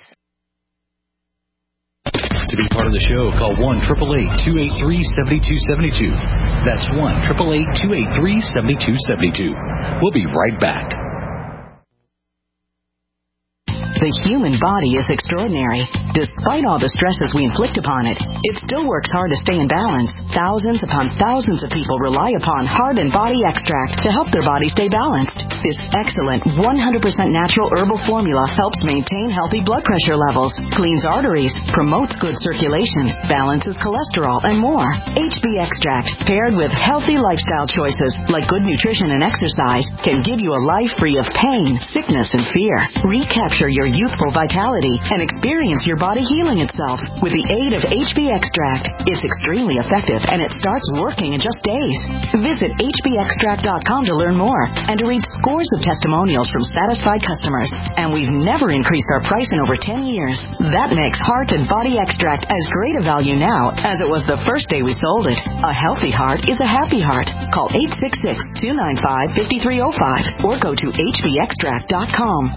To be part of the show, call one eight eight eight, two eight three, seven two seven two. That's one eight eight eight, two eight three, seven two seven two. We'll be right back. The human body is extraordinary. Despite all the stresses we inflict upon it, it still works hard to stay in balance. Thousands upon thousands of people rely upon Heart and Body Extract to help their body stay balanced. This excellent one hundred percent natural herbal formula helps maintain healthy blood pressure levels, cleans arteries, promotes good circulation, balances cholesterol, and more. H B Extract, paired with healthy lifestyle choices like good nutrition and exercise, can give you a life free of pain, sickness, and fear. Recapture your youthful vitality and experience your body healing itself with the aid of H B Extract. It's extremely effective and it starts working in just days. Visit H B extract dot com to learn more and to read scores of testimonials from satisfied customers. And we've never increased our price in over ten years. That makes Heart and Body Extract as great a value now as it was the first day we sold it. A healthy heart is a happy heart. Call eight six six, two nine five, five three zero five or go to H B extract dot com.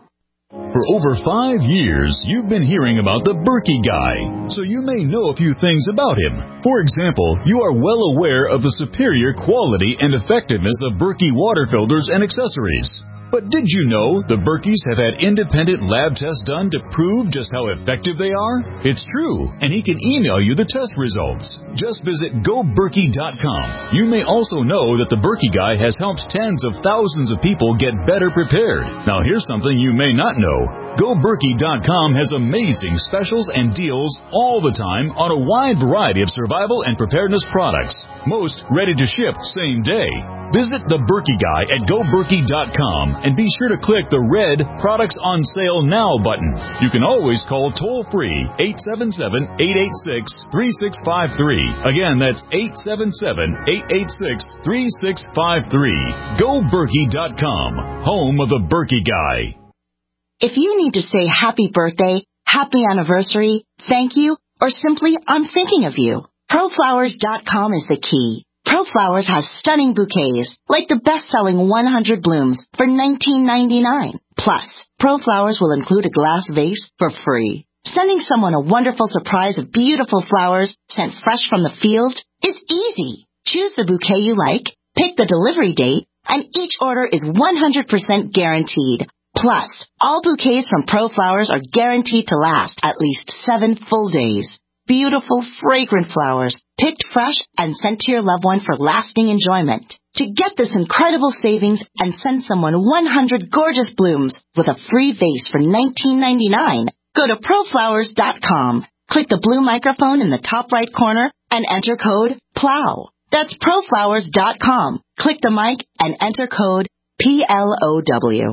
For over five years, you've been hearing about the Berkey Guy, so you may know a few things about him. For example, you are well aware of the superior quality and effectiveness of Berkey water filters and accessories. But did you know the Berkeys have had independent lab tests done to prove just how effective they are? It's true, and he can email you the test results. Just visit go berkey dot com. You may also know that the Berkey Guy has helped tens of thousands of people get better prepared. Now here's something you may not know. go berkey dot com has amazing specials and deals all the time on a wide variety of survival and preparedness products. Most ready to ship same day. Visit the Berkey Guy at go berkey dot com and be sure to click the red Products on Sale Now button. You can always call toll-free eight seven seven, eight eight six, three six five three. Again, that's eight seven seven, eight eight six, three six five three. go berkey dot com, home of the Berkey Guy. If you need to say happy birthday, happy anniversary, thank you, or simply I'm thinking of you, pro flowers dot com is the key. ProFlowers has stunning bouquets, like the best-selling one hundred blooms for nineteen ninety-nine. Plus, ProFlowers will include a glass vase for free. Sending someone a wonderful surprise of beautiful flowers sent fresh from the field is easy. Choose the bouquet you like, pick the delivery date, and each order is one hundred percent guaranteed. Plus, all bouquets from ProFlowers are guaranteed to last at least seven full days. Beautiful, fragrant flowers, picked fresh and sent to your loved one for lasting enjoyment. To get this incredible savings and send someone one hundred gorgeous blooms with a free vase for nineteen ninety-nine, Go to proflowers dot com. Click the blue microphone in the top right corner and enter code PLOW. That's proflowers dot com. Click the mic and enter code P L O W.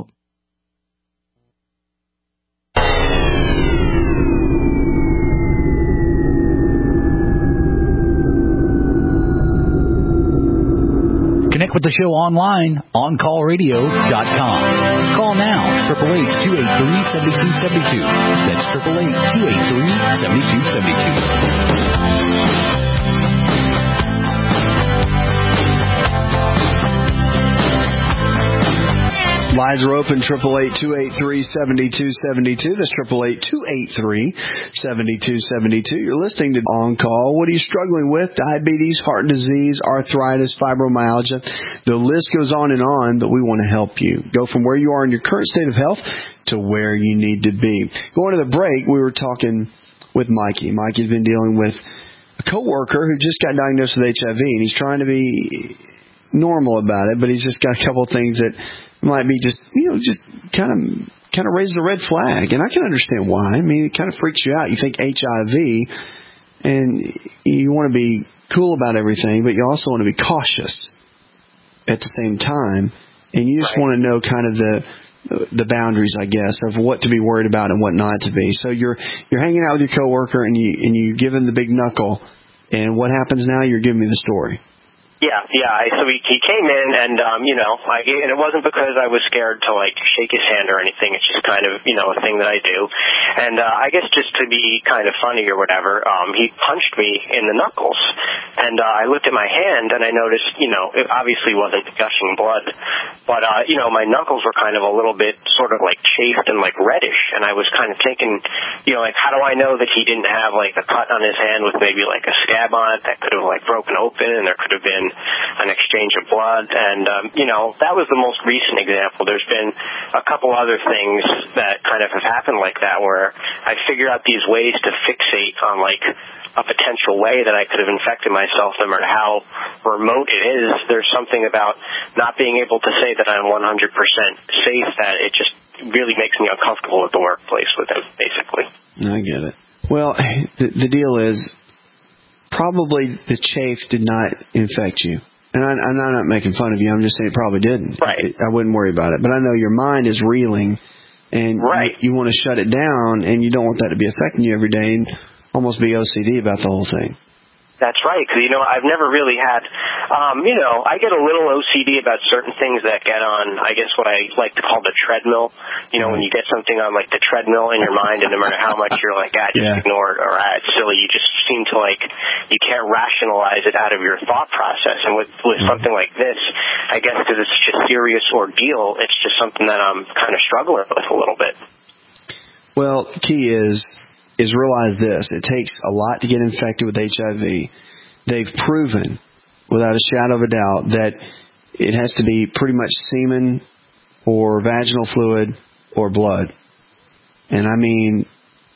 Connect with the show online, on call radio dot com. Call now, eight eight eight, two eight three, seven two seven two. That's eight eight eight, two eight three, seven two seven two. Lines are open, eight eight eight, two eight three, seven two seven two. That's eight eight eight, two eight three, seven two seven two. You're listening to On Call. What are you struggling with? Diabetes, heart disease, arthritis, fibromyalgia. The list goes on and on, but we want to help you. Go from where you are in your current state of health to where you need to be. Going to the break, we were talking with Mikey. Mikey's been dealing with a coworker who just got diagnosed with H I V, and he's trying to be normal about it, but he's just got a couple of things that might be just, you know, just kind of kind of raises a red flag. And I can understand why. I mean, it kind of freaks you out. You think H I V, and you want to be cool about everything, but you also want to be cautious at the same time. And you just right. want to know kind of the the boundaries, I guess, of what to be worried about and what not to be. So you're you're hanging out with your coworker, and you and you give him the big knuckle. And what happens now? You're giving me the story. Yeah, yeah. I, so he, he came in, and um, you know, I, and it wasn't because I was scared to like shake his hand or anything. It's just kind of, you know, a thing that I do. And uh, I guess just to be kind of funny or whatever, um, he punched me in the knuckles, and uh, I looked at my hand, and I noticed, you know, it obviously wasn't gushing blood, but uh, you know, my knuckles were kind of a little bit sort of like chafed and like reddish, and I was kind of thinking, you know, like how do I know that he didn't have like a cut on his hand with maybe like a scab on it that could have like broken open, and there could have been an exchange of blood. And um, you know, that was the most recent example. There's been a couple other things that kind of have happened like that, where I figure out these ways to fixate on like a potential way that I could have infected myself, no matter how remote it is. There's something about not being able to say that I'm one hundred percent safe that it just really makes me uncomfortable at the workplace with it, basically. I get it. Well, the, the deal is probably the chafe did not infect you. And I, I'm not making fun of you. I'm just saying it probably didn't. Right. I wouldn't worry about it. But I know your mind is reeling, and right. you, you want to shut it down, and you don't want that to be affecting you every day and almost be O C D about the whole thing. That's right, because, you know, I've never really had, um, you know, I get a little O C D about certain things that get on, I guess, what I like to call the treadmill. You know, when you get something on, like, the treadmill in your mind, and no matter how much you're like, ah, just yeah. ignore it, or ah, it's silly, you just seem to, like, you can't rationalize it out of your thought process. And with, with mm-hmm. something like this, I guess because it's such a serious ordeal, it's just something that I'm kind of struggling with a little bit. Well, the key is... is realize this. It takes a lot to get infected with H I V. They've proven, without a shadow of a doubt, that it has to be pretty much semen or vaginal fluid or blood. And I mean,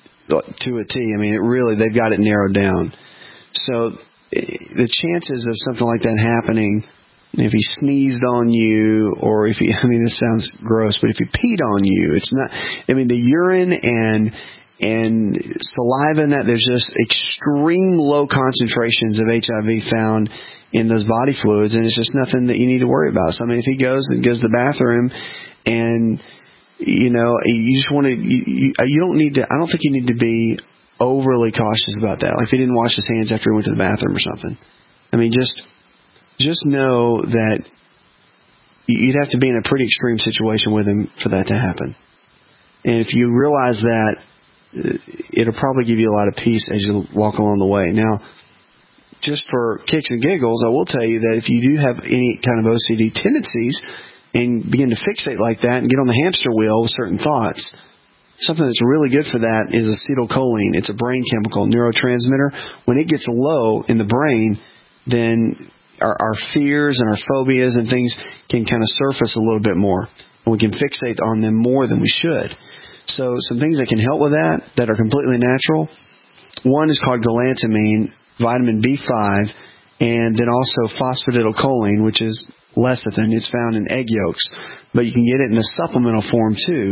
to a T. I mean, it really, they've got it narrowed down. So the chances of something like that happening, if he sneezed on you, or if he, I mean, this sounds gross, but if he peed on you, it's not, I mean, the urine and And saliva and that, there's just extreme low concentrations of H I V found in those body fluids, and it's just nothing that you need to worry about. So, I mean, if he goes and goes to the bathroom and, you know, you just want to, you, you, you don't need to, I don't think you need to be overly cautious about that. Like if he didn't wash his hands after he went to the bathroom or something. I mean, just, just know that you'd have to be in a pretty extreme situation with him for that to happen. And if you realize that, it'll probably give you a lot of peace as you walk along the way. Now, just for kicks and giggles, I will tell you that if you do have any kind of O C D tendencies and begin to fixate like that and get on the hamster wheel with certain thoughts, something that's really good for that is acetylcholine. It's a brain chemical, neurotransmitter. When it gets low in the brain, then our, our fears and our phobias and things can kind of surface a little bit more, and we can fixate on them more than we should. So some things that can help with that, that are completely natural. One is called galantamine, vitamin B five, and then also phosphatidylcholine, which is lecithin. It's found in egg yolks. But you can get it in a supplemental form, too.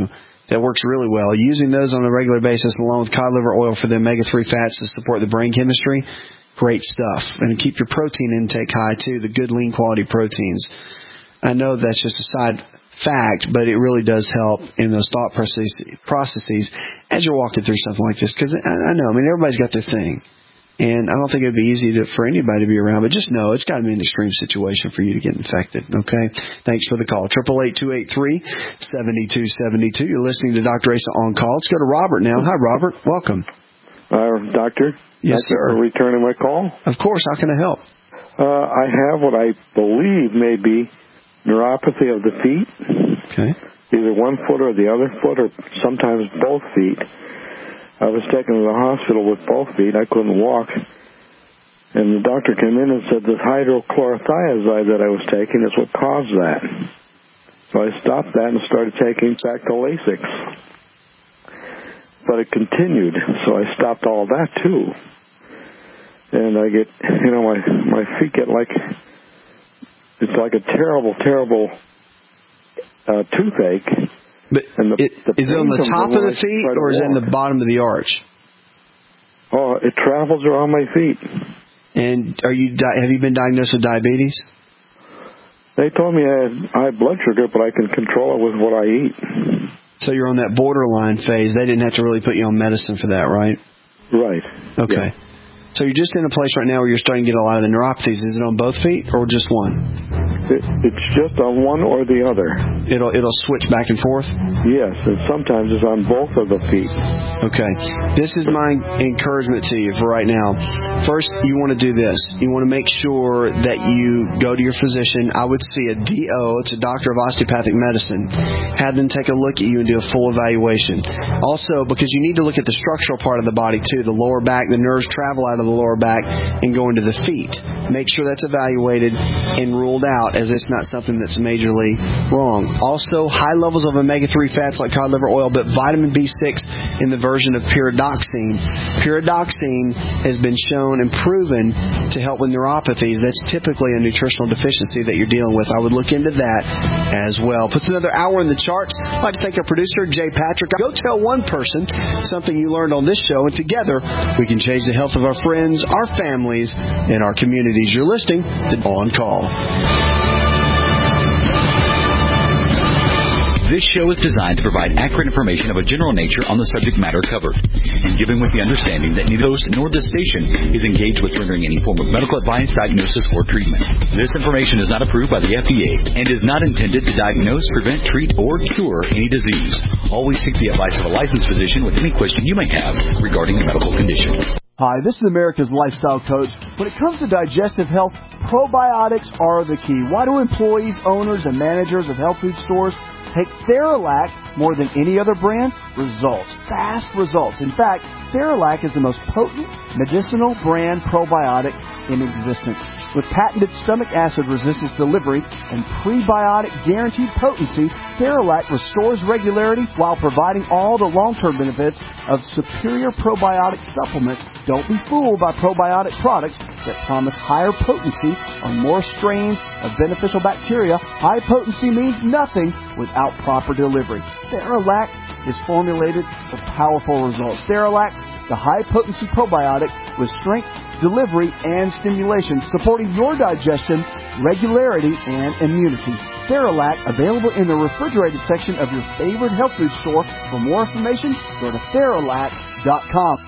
that works really well. Using those on a regular basis along with cod liver oil for the omega three fats to support the brain chemistry, great stuff. And keep your protein intake high, too, the good, lean quality proteins. I know that's just a side fact, but it really does help in those thought processes as you're walking through something like this. Because I, I know, I mean, everybody's got their thing. And I don't think it would be easy to, for anybody to be around, but just know it's got to be an extreme situation for you to get infected, okay? Thanks for the call. eight eight eight, two eight three, seven two seven two. You're listening to Doctor Asa On Call. Let's go to Robert now. Hi, Robert. Welcome. Uh, doctor? Yes, Thank sir. You for returning my call. Of course. How can I help? Uh, I have what I believe may be neuropathy of the feet. Okay. Either one foot or the other foot or sometimes both feet. I was taken to the hospital with both feet. I couldn't walk. And the doctor came in and said this hydrochlorothiazide that I was taking is what caused that. So I stopped that and started taking Bacta Lasix. But it continued, so I stopped all that too. And I get, you know, my, my feet get like, it's like a terrible, terrible uh, toothache. But and the, it, the is it on the top of the feet or is it in the bottom of the arch? Oh, it travels around my feet. And are you have you been diagnosed with diabetes? They told me I had high blood sugar, but I can control it with what I eat. So you're on that borderline phase. They didn't have to really put you on medicine for that, right? Right. Okay. Yeah. So you're just in a place right now where you're starting to get a lot of the neuropathies. Is it on both feet or just one? It, it's just on one or the other. It'll it'll switch back and forth? Yes, and sometimes it's on both of the feet. Okay. This is my encouragement to you for right now. First, you want to do this. You want to make sure that you go to your physician. I would see a D O, it's a doctor of osteopathic medicine. Have them take a look at you and do a full evaluation. Also, because you need to look at the structural part of the body too, the lower back, the nerves travel out of the lower back and go into the feet. Make sure that's evaluated and ruled out as it's not something that's majorly wrong. Also, high levels of omega three fats like cod liver oil, but vitamin B six in the version of pyridoxine. Pyridoxine has been shown and proven to help with neuropathies. That's typically a nutritional deficiency that you're dealing with. I would look into that as well. Puts another hour in the charts. I'd like to thank our producer, Jay Patrick. Go tell one person something you learned on this show, and together we can change the health of our friends, our families, and our communities. You're listening to On Call. This show is designed to provide accurate information of a general nature on the subject matter covered, and given with the understanding that neither host nor the station is engaged with rendering any form of medical advice, diagnosis, or treatment. This information is not approved by the F D A and is not intended to diagnose, prevent, treat, or cure any disease. Always seek the advice of a licensed physician with any question you may have regarding a medical condition. Hi, this is America's Lifestyle Coach. When it comes to digestive health, probiotics are the key. Why do employees, owners, and managers of health food stores take Theralac more than any other brand? Results. Fast results. In fact, Theralac is the most potent medicinal brand probiotic in existence. With patented stomach acid resistance delivery and prebiotic guaranteed potency, Theralac restores regularity while providing all the long-term benefits of superior probiotic supplements. Don't be fooled by probiotic products that promise higher potency or more strains of beneficial bacteria. High potency means nothing without proper delivery. Theralac is formulated for powerful results. Theralac, the high-potency probiotic with strength, delivery, and stimulation, supporting your digestion, regularity, and immunity. Theralac, available in the refrigerated section of your favorite health food store. For more information, go to Theralac dot com.